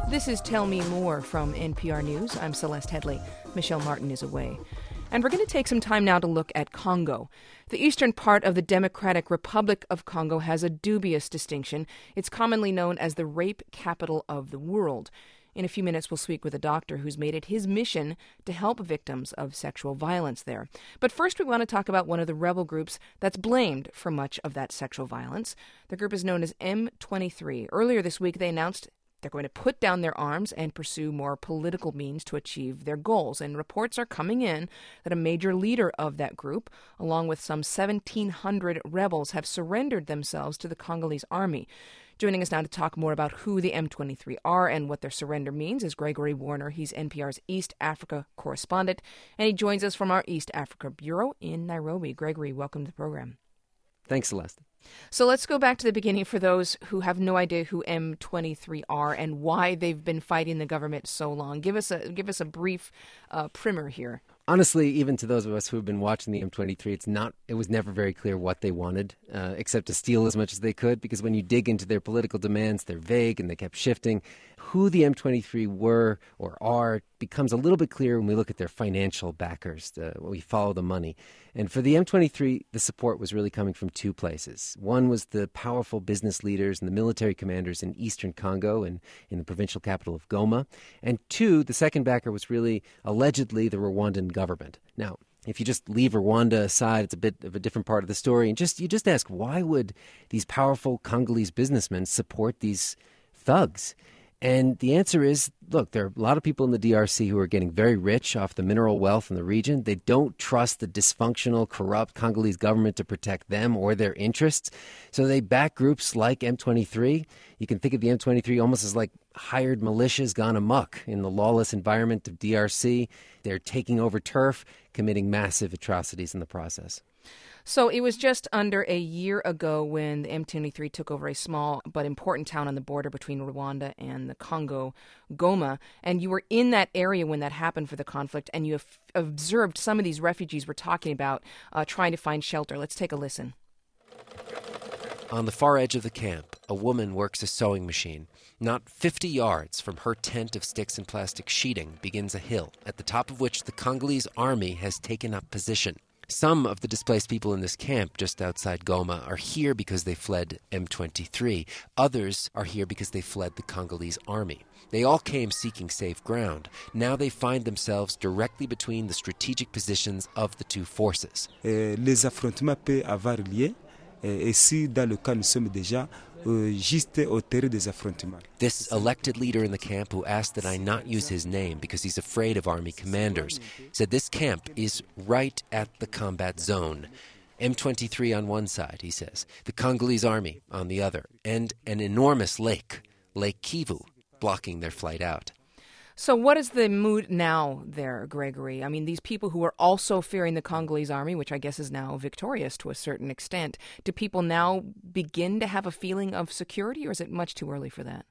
This is Tell Me More from NPR News. I'm Celeste Headley. Michelle Martin is away. And we're going to take some time now to look at Congo. The eastern part of the Democratic Republic of Congo has a dubious distinction. It's commonly known as the rape capital of the world. In a few minutes, we'll speak with a doctor who's made it his mission to help victims of sexual violence there. But first, we want to talk about one of the rebel groups that's blamed for much of that sexual violence. The group is known as M23. Earlier this week, they announced they're going to put down their arms and pursue more political means to achieve their goals. And reports are coming in that a major leader of that group, along with some 1,700 rebels, have surrendered themselves to the Congolese army. Joining us now to talk more about who the M23 are and what their surrender means is Gregory Warner. He's NPR's East Africa correspondent, and he joins us from our East Africa Bureau in Nairobi. Gregory, welcome to the program. Thanks, Celeste. So let's go back to the beginning for those who have no idea who M23 are and why they've been fighting the government so long. Give us a brief primer here. Honestly, even to those of us who have been watching the M23, it was never very clear what they wanted, except to steal as much as they could, because when you dig into their political demands, they're vague and they kept shifting. Who the M23 were or are becomes a little bit clearer when we look at their financial backers, when we follow the money. And for the M23, the support was really coming from two places. One was the powerful business leaders and the military commanders in eastern Congo and in the provincial capital of Goma. And two, the second backer was really allegedly the Rwandan government. Now, if you just leave Rwanda aside, it's a bit of a different part of the story. And you just ask, why would these powerful Congolese businessmen support these thugs? And the answer is, look, there are a lot of people in the DRC who are getting very rich off the mineral wealth in the region. They don't trust the dysfunctional, corrupt Congolese government to protect them or their interests. So they back groups like M23. You can think of the M23 almost as like hired militias gone amok in the lawless environment of DRC. They're taking over turf, committing massive atrocities in the process. So it was just under a year ago when the M23 took over a small but important town on the border between Rwanda and the Congo, Goma, and you were in that area when that happened for the conflict, and you have observed some of these refugees we're talking about trying to find shelter. Let's take a listen. On the far edge of the camp, a woman works a sewing machine. Not 50 yards from her tent of sticks and plastic sheeting begins a hill, at the top of which the Congolese army has taken up position. Some of the displaced people in this camp just outside Goma are here because they fled M23. Others are here because they fled the Congolese army. They all came seeking safe ground. Now they find themselves directly between the strategic positions of the two forces. Les affrontements peuvent avoir lieu. Et si dans le cas nous sommes déjà juste au terrain des affrontements. This elected leader in the camp, who asked that I not use his name because he's afraid of army commanders, said this camp is right at the combat zone. M23 on one side, he says, the Congolese army on the other, and an enormous lake, Lake Kivu, blocking their flight out. So what is the mood now there, Gregory? I mean, these people who are also fearing the Congolese army, which I guess is now victorious to a certain extent, do people now begin to have a feeling of security, or is it much too early for that?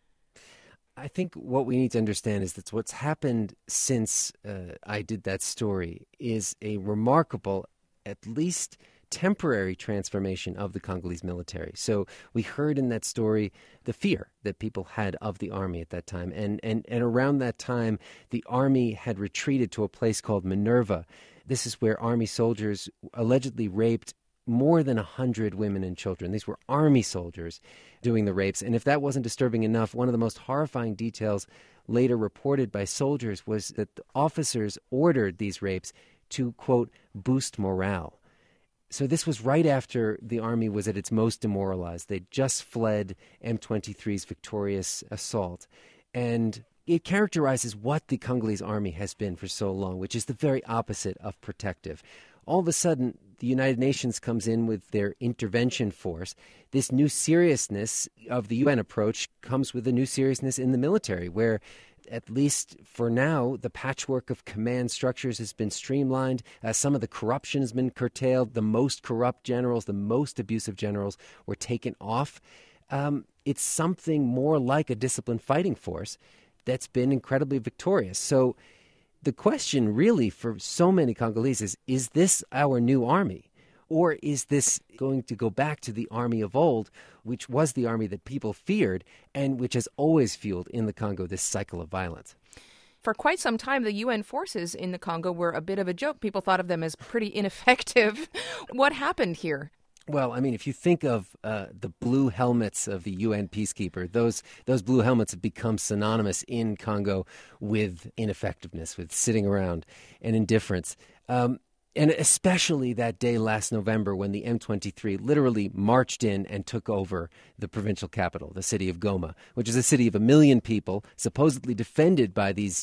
I think what we need to understand is that what's happened since I did that story is a remarkable, at least temporary transformation of the Congolese military. So we heard in that story the fear that people had of the army at that time. And around that time, the army had retreated to a place called Minerva. This is where army soldiers allegedly raped more than 100 women and children. These were army soldiers doing the rapes. And if that wasn't disturbing enough, one of the most horrifying details later reported by soldiers was that the officers ordered these rapes to, quote, boost morale. So this was right after the army was at its most demoralized. They'd just fled M23's victorious assault. And it characterizes what the Congolese army has been for so long, which is the very opposite of protective. All of a sudden, the United Nations comes in with their intervention force. This new seriousness of the UN approach comes with a new seriousness in the military, where at least for now, the patchwork of command structures has been streamlined. Some of the corruption has been curtailed. The most corrupt generals, the most abusive generals were taken off. It's something more like a disciplined fighting force that's been incredibly victorious. So the question really for so many Congolese is this our new army? Or is this going to go back to the army of old, which was the army that people feared and which has always fueled in the Congo this cycle of violence? For quite some time, the UN forces in the Congo were a bit of a joke. People thought of them as pretty ineffective. What happened here? Well, I mean, if you think of the blue helmets of the UN peacekeeper, those blue helmets have become synonymous in Congo with ineffectiveness, with sitting around and indifference. And especially that day last November when the M23 literally marched in and took over the provincial capital, the city of Goma, which is a city of 1 million people, supposedly defended by these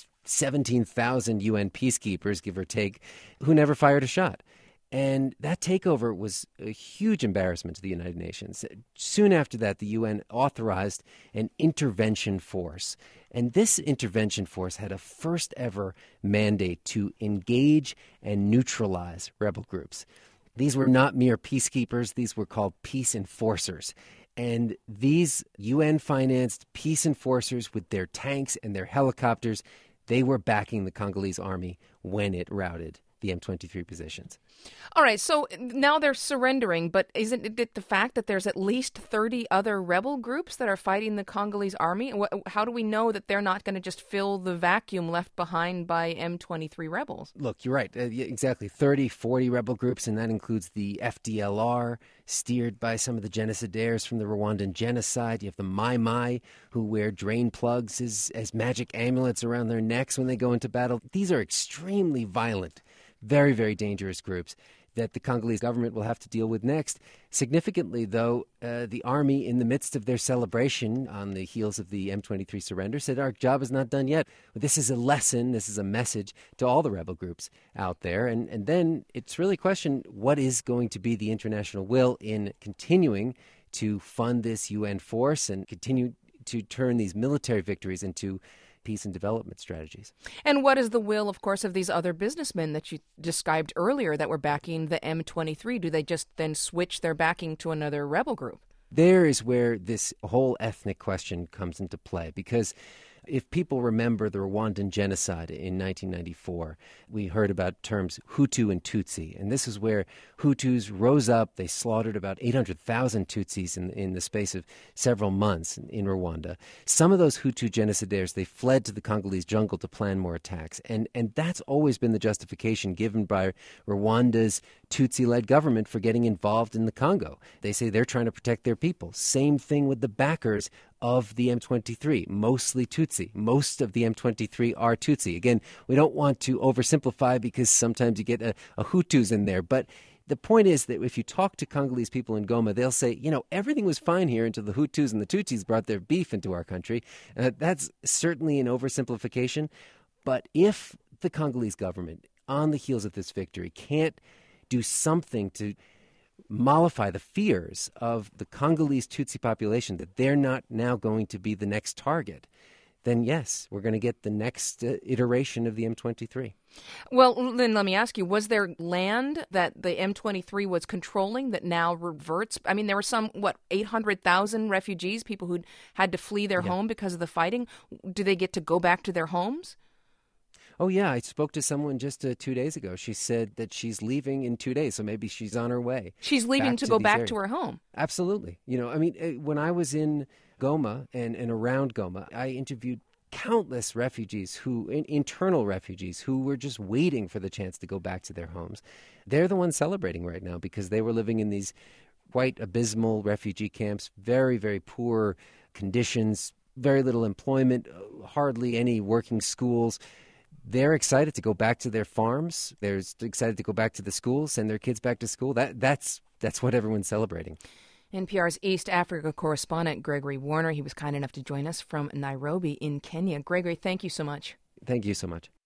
17,000 UN peacekeepers, give or take, who never fired a shot. And that takeover was a huge embarrassment to the United Nations. Soon after that, the UN authorized an intervention force. And this intervention force had a first ever mandate to engage and neutralize rebel groups. These were not mere peacekeepers. These were called peace enforcers. And these UN-financed peace enforcers with their tanks and their helicopters, they were backing the Congolese army when it routed the M23 positions. All right, so now they're surrendering, but isn't it the fact that there's at least 30 other rebel groups that are fighting the Congolese army? How do we know that they're not going to just fill the vacuum left behind by M23 rebels? Look, you're right. Exactly. 30, 40 rebel groups, and that includes the FDLR, steered by some of the genocidaires from the Rwandan genocide. You have the Mai Mai, who wear drain plugs as magic amulets around their necks when they go into battle. These are extremely violent, very, very dangerous groups that the Congolese government will have to deal with next. Significantly, though, the army, in the midst of their celebration on the heels of the M23 surrender, said our job is not done yet. This is a lesson, this is a message to all the rebel groups out there. And then it's really a question, what is going to be the international will in continuing to fund this UN force and continue to turn these military victories into peace and development strategies. And what is the will, of course, of these other businessmen that you described earlier that were backing the M23? Do they just then switch their backing to another rebel group? There is where this whole ethnic question comes into play, because if people remember the Rwandan genocide in 1994, we heard about terms Hutu and Tutsi. And this is where Hutus rose up. They slaughtered about 800,000 Tutsis in the space of several months in Rwanda. Some of those Hutu genocidaires, they fled to the Congolese jungle to plan more attacks. And that's always been the justification given by Rwanda's Tutsi-led government for getting involved in the Congo. They say they're trying to protect their people. Same thing with the backers of the M23, mostly Tutsi. Most of the M23 are Tutsi. Again, we don't want to oversimplify because sometimes you get a Hutus in there. But the point is that if you talk to Congolese people in Goma, they'll say, everything was fine here until the Hutus and the Tutsis brought their beef into our country. That's certainly an oversimplification. But if the Congolese government, on the heels of this victory, can't do something to mollify the fears of the Congolese Tutsi population that they're not now going to be the next target, then yes, we're going to get the next iteration of the M23. Well, then let me ask you, was there land that the M23 was controlling that now reverts? I mean, there were some, 800,000 refugees, people who had to flee their home because of the fighting. Do they get to go back to their homes? Oh, yeah. I spoke to someone just 2 days ago. She said that she's leaving in 2 days, so maybe she's on her way. She's leaving to go back to her home. Absolutely. When I was in Goma and around Goma, I interviewed countless refugees internal refugees who were just waiting for the chance to go back to their homes. They're the ones celebrating right now because they were living in these quite abysmal refugee camps, very, very poor conditions, very little employment, hardly any working schools. They're excited to go back to their farms. They're excited to go back to the schools, send their kids back to school. That's what everyone's celebrating. NPR's East Africa correspondent Gregory Warner, he was kind enough to join us from Nairobi in Kenya. Gregory, thank you so much. Thank you so much.